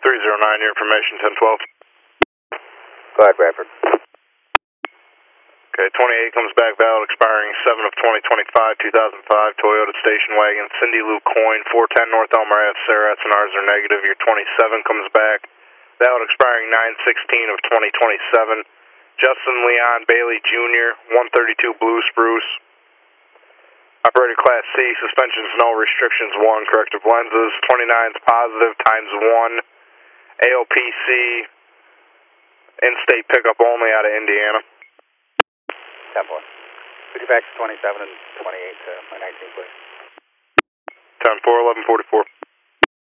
309, your information, 1012. Go ahead, Bradford. Okay, 28 comes back valid, expiring 7 of 2025, 2005, Toyota station wagon, Cindy Lou Coyne, 410 North Elmer Ave, Sarah SNRs are negative. Your 27 comes back valid, expiring 9/16 of 2027, Justin Leon Bailey Jr., 132 Blue Spruce. Operator Class C, suspensions, no restrictions, 1, corrective lenses, 29's positive, times 1, AOPC, in-state pickup only out of Indiana. 10-4. Could you fax 27 and 28 to my 19, please? 10-4, 1144.